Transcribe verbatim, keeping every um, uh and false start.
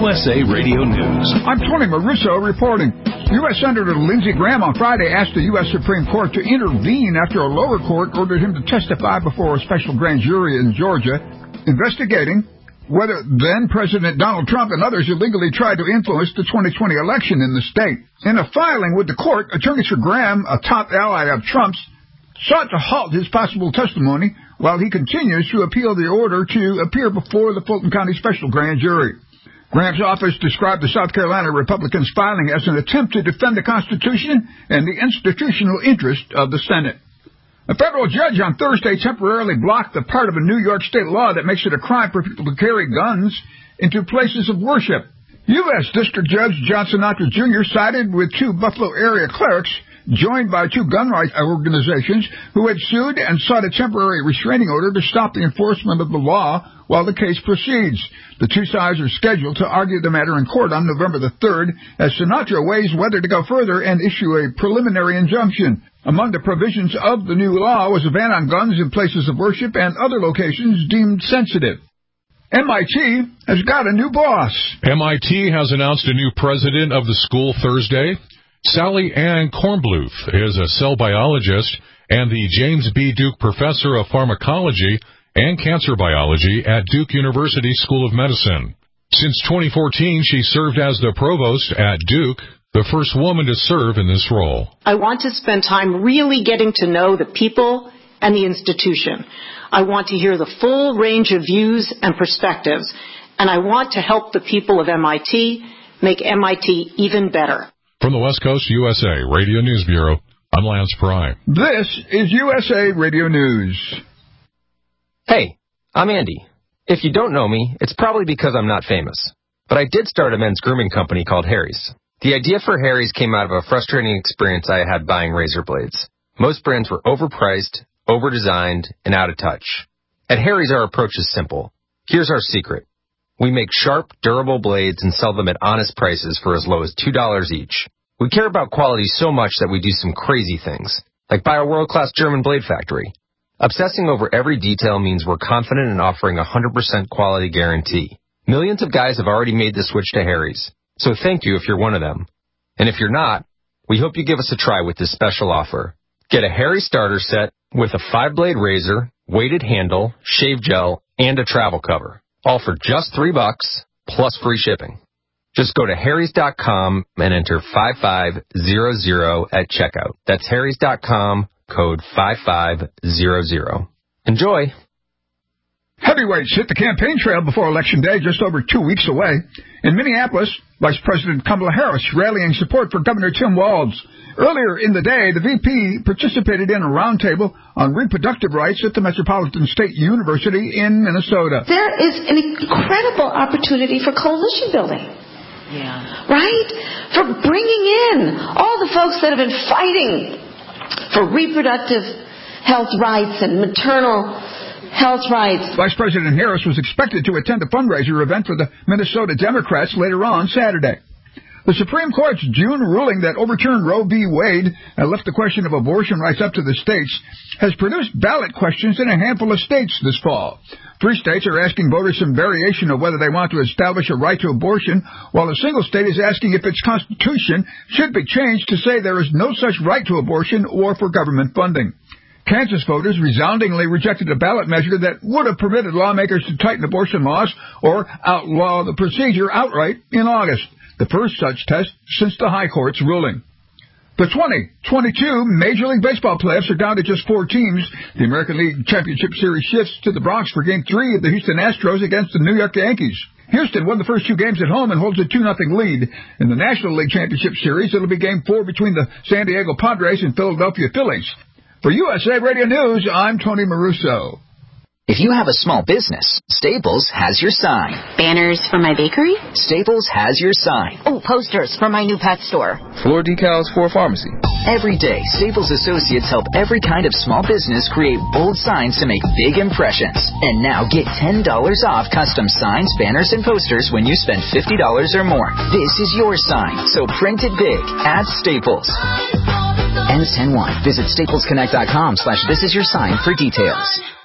S A Radio News. I'm Tony Maruso reporting. U S Senator Lindsey Graham on Friday asked the U S Supreme Court to intervene after a lower court ordered him to testify before a special grand jury in Georgia investigating whether then-President Donald Trump and others illegally tried to influence the twenty twenty election in the state. In a filing with the court, attorneys for Graham, a top ally of Trump's, sought to halt his possible testimony while he continues to appeal the order to appear before the Fulton County Special Grand Jury. Graham's office described the South Carolina Republicans' filing as an attempt to defend the Constitution and the institutional interest of the Senate. A federal judge on Thursday temporarily blocked the part of a New York state law that makes it a crime for people to carry guns into places of worship. U S District Judge John Sinatra Junior sided with two Buffalo area clerics, joined by two gun rights organizations, who had sued and sought a temporary restraining order to stop the enforcement of the law while the case proceeds. The two sides are scheduled to argue the matter in court on November the third, as Sinatra weighs whether to go further and issue a preliminary injunction. Among the provisions of the new law was a ban on guns in places of worship and other locations deemed sensitive. M I T has got a new boss. M I T has announced a new president of the school Thursday. Sally Ann Kornbluth is a cell biologist and the James B. Duke Professor of Pharmacology and Cancer Biology at Duke University School of Medicine. Since twenty fourteen, she served as the provost at Duke, the first woman to serve in this role. I want to spend time really getting to know the people and the institution. I want to hear the full range of views and perspectives, and I want to help the people of M I T make M I T even better. From the West Coast U S A Radio News Bureau, I'm Lance Pry. This is U S A Radio News. Hey, I'm Andy. If you don't know me, it's probably because I'm not famous. But I did start a men's grooming company called Harry's. The idea for Harry's came out of a frustrating experience I had buying razor blades. Most brands were overpriced, overdesigned, and out of touch. At Harry's, our approach is simple. Here's our secret. We make sharp, durable blades and sell them at honest prices for as low as two dollars each. We care about quality so much that we do some crazy things, like buy a world-class German blade factory. Obsessing over every detail means we're confident in offering a one hundred percent quality guarantee. Millions of guys have already made the switch to Harry's, so thank you if you're one of them. And if you're not, we hope you give us a try with this special offer. Get a Harry's starter set with a five-blade razor, weighted handle, shave gel, and a travel cover. All for just three bucks, plus free shipping. Just go to harrys dot com and enter five five zero zero at checkout. That's harrys dot com, code five five zero zero. Enjoy! Heavyweights hit the campaign trail before Election Day, just over two weeks away. In Minneapolis, Vice President Kamala Harris rallying support for Governor Tim Walz. Earlier in the day, the V P participated in a roundtable on reproductive rights at the Metropolitan State University in Minnesota. There is an incredible opportunity for coalition building. Yeah. Right? For bringing in all the folks that have been fighting for reproductive health rights and maternal health rights. Vice President Harris was expected to attend a fundraiser event for the Minnesota Democrats later on Saturday. The Supreme Court's June ruling that overturned Roe v. Wade and left the question of abortion rights up to the states has produced ballot questions in a handful of states this fall. Three states are asking voters some variation of whether they want to establish a right to abortion, while a single state is asking if its constitution should be changed to say there is no such right to abortion or for government funding. Kansas voters resoundingly rejected a ballot measure that would have permitted lawmakers to tighten abortion laws or outlaw the procedure outright in August, the first such test since the High Court's ruling. The twenty twenty-two Major League Baseball playoffs are down to just four teams. The American League Championship Series shifts to the Bronx for Game three of the Houston Astros against the New York Yankees. Houston won the first two games at home and holds a two nothing lead. In the National League Championship Series, it'll be Game four between the San Diego Padres and Philadelphia Phillies. For U S A Radio News, I'm Tony Maruso. If you have a small business, Staples has your sign. Banners for my bakery? Staples has your sign. Oh, posters for my new pet store. Floor decals for a pharmacy. Every day, Staples associates help every kind of small business create bold signs to make big impressions. And now get ten dollars off custom signs, banners, and posters when you spend fifty dollars or more. This is your sign, so print it big at Staples. Ends ten one. Visit staples connect dot com slash this is your sign for details.